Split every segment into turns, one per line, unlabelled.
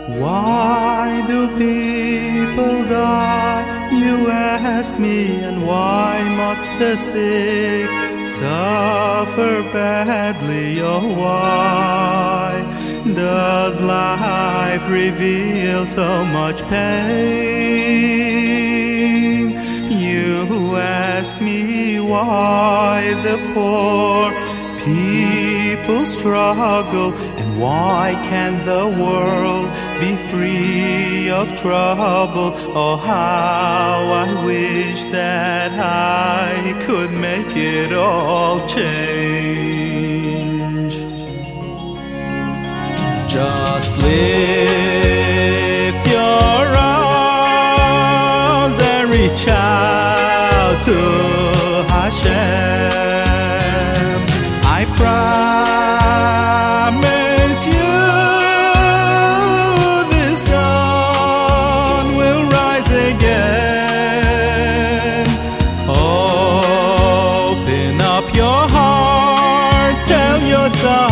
Why do people die, you ask me, and why must the sick suffer badly? Oh, why does life reveal so much pain? You ask me why the poor people struggle, and why can't the world be free of trouble? Oh, how I wish that I could make it all change. Just lift your arms and reach out to Hashem. I promise you the sun will rise again. Open up your heart, tell your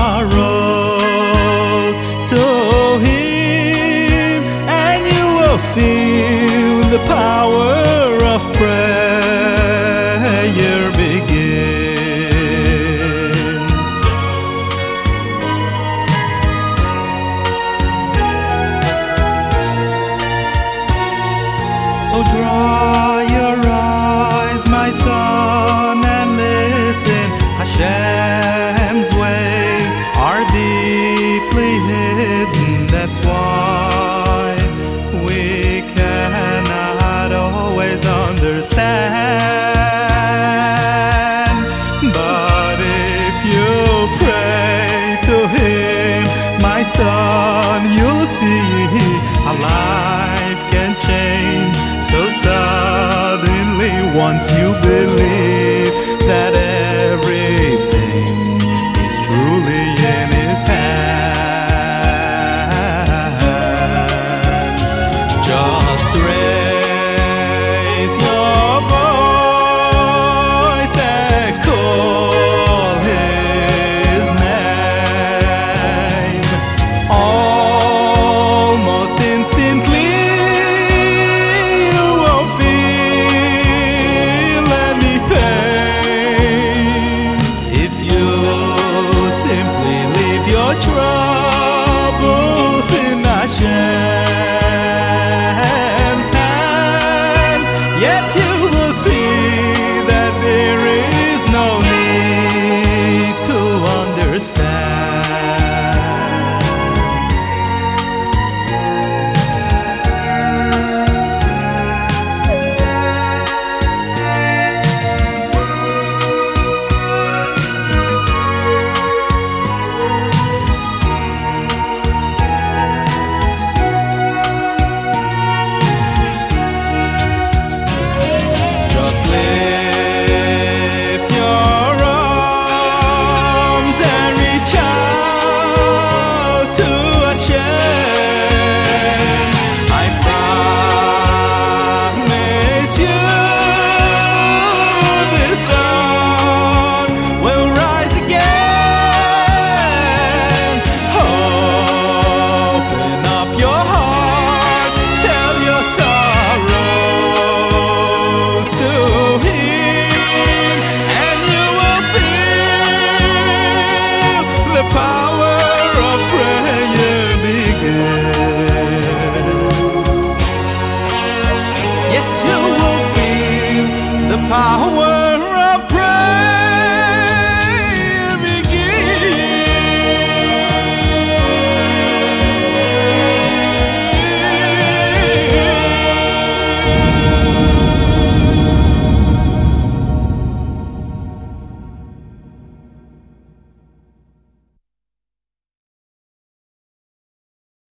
sorrows to Him, and you will feel the power of prayer begin. So dry your eyes, my son, and listen. Hashem's ways are deeply hidden. That's why we cannot always understand. But if you pray to Him, my son, you'll see how life can change so suddenly once you believe that everything is truly in His hands. Just raise your voice and call His name. Almost instantly troubles in Hashem's hand. Yes, you will see that there is no need to understand.